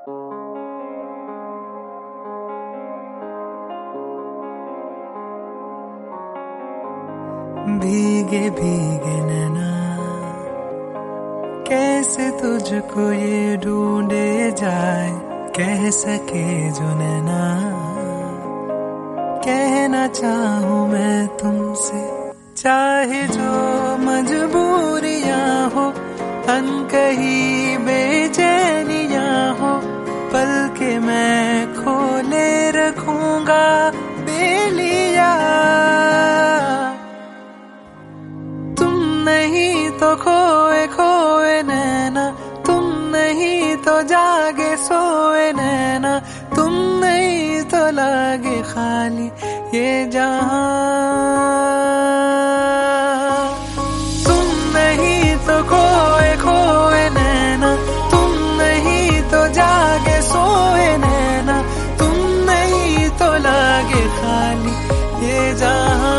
भीगे भीगे नैना कैसे तुझको ये ढूंढे जाए, कह सके जो नैना कहना चाहूँ मैं तुमसे, चाहे जो मजबूरियां हो, अनकही बेचैनियां हो, पल के मैं खोले रखूंगा बेलिया। तुम नहीं तो खोए खोए नैना, तुम नहीं तो जागे सोए नैना, तुम नहीं तो लागे खाली ये जहां। तुम नहीं तो खोए खोए नैना, तुम नहीं तो जागे सोए नैना, तुम नहीं तो लागे खाली ये जहां।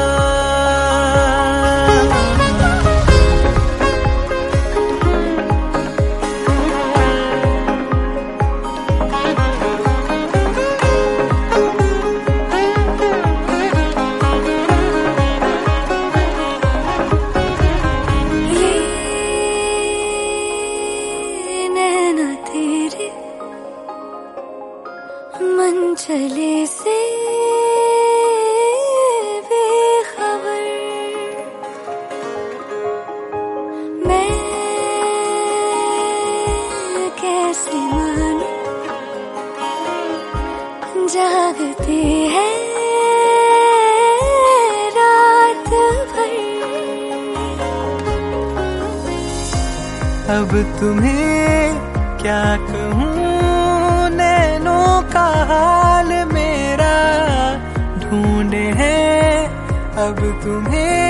मंचले से बेखबर मैं कैसे मानूं, जागते हैं रात भर। अब तुम्हें क्या कहूँ, नैनों का हाल मेरा ढूंढे हैं अब तुम्हें